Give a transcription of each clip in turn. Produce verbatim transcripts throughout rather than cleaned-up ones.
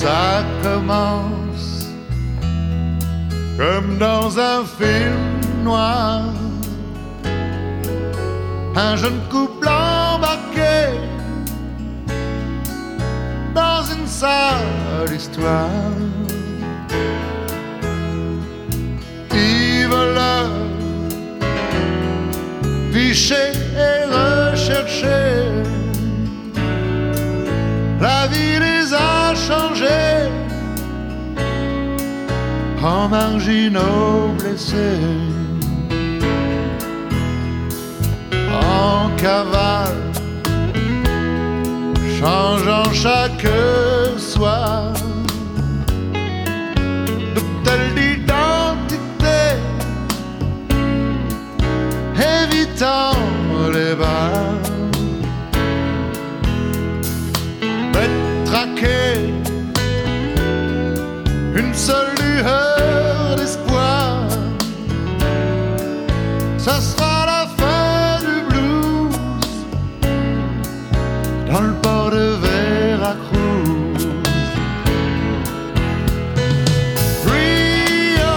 Ça commence comme dans un film noir, un jeune couple embarqué dans une sale histoire. Ils veulent ficher et rechercher, la vie les a changés en marginaux blessés, en cavale, changeant chaque soir de telle identité, évitant les bars, traquer une seule lueur d'espoir. Ça sera la fin du blues dans le port de Veracruz. Rio,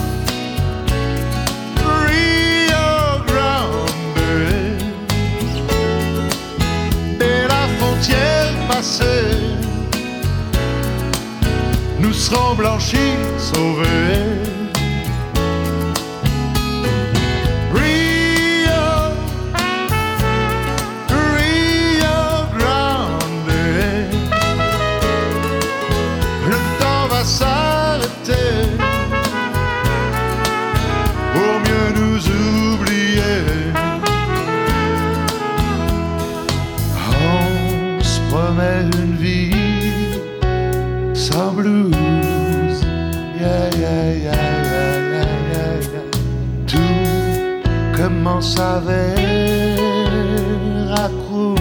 Rio Grande, dès la frontière passée, nous serons blanchis, sauvés. Rio, Rio Grande, le temps va s'arrêter pour mieux nous oublier. On se promet une vie sans blues. Yeah, yeah, yeah, yeah, yeah, yeah, yeah. Tout commence à Veracruz.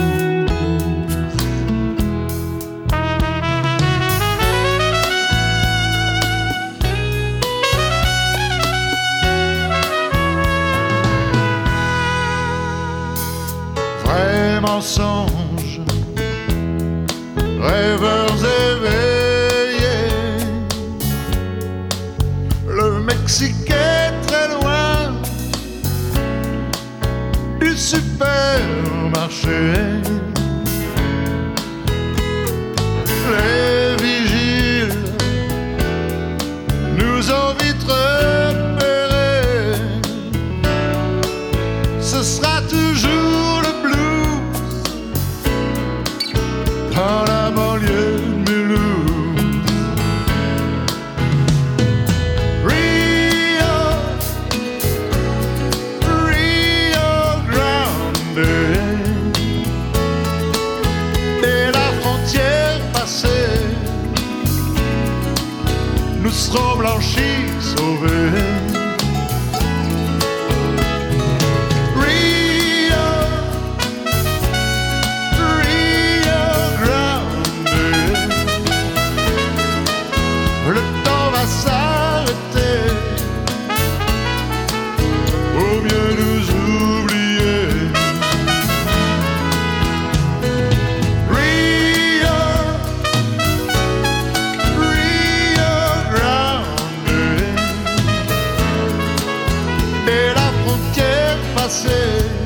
Vrai mensonge, rêveurs éveillés, le Mexique est très loin du supermarché. Les vigiles nous ont vite repérés. Ce sera toujours le blues dans la banlieue de Mulhouse. Rio, Rio Grande, dès la frontière passée, nous serons blanchis, sauvés. S'arrêter pour mieux nous oublier. Rio, Rio Grande, et la frontière passée,